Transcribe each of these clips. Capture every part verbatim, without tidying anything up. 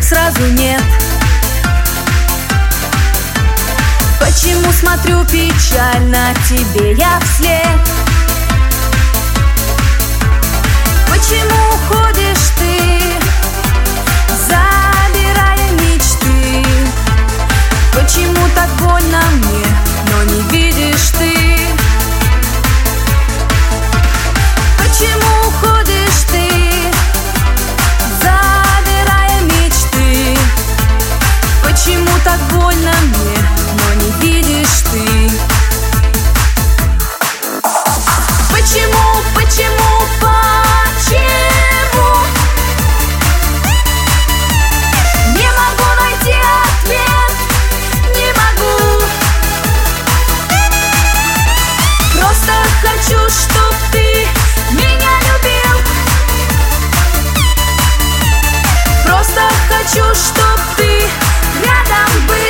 сразу нет? Почему смотрю печально тебе я вслед? Почему уходишь ты, забирая мечты? Почему так больно мне, но не видишь ты? Почему уходишь ты, забирая мечты? Почему так больно мне, но не видишь ты? Почему, почему, почему? Не могу найти ответ, не могу. Просто хочу, чтоб ты меня любил. Просто хочу, чтоб ты рядом был.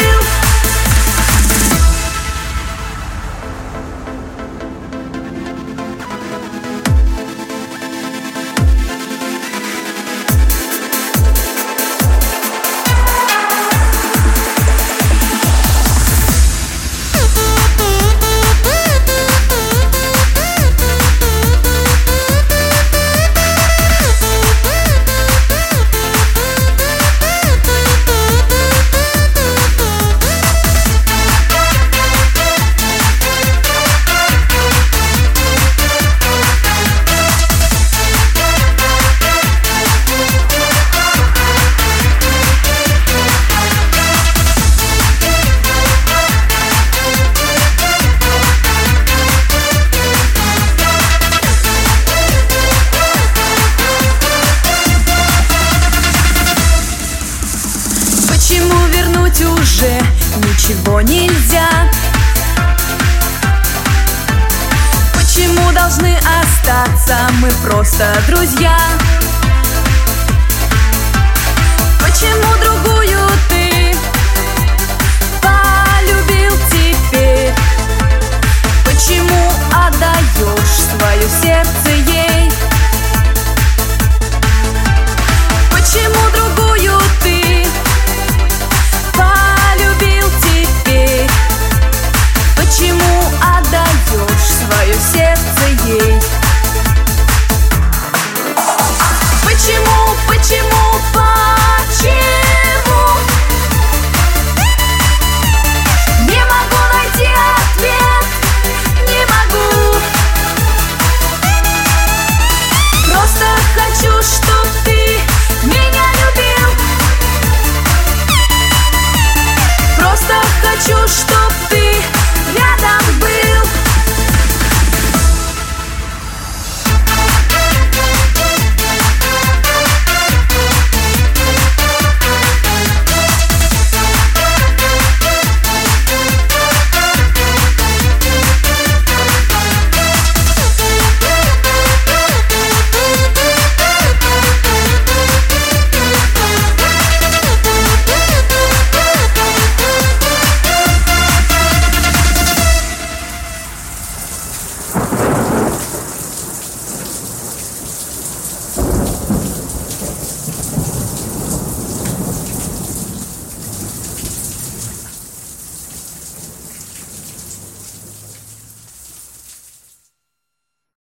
Почему вернуть уже ничего нельзя? Почему должны остаться мы просто друзья? Почему другую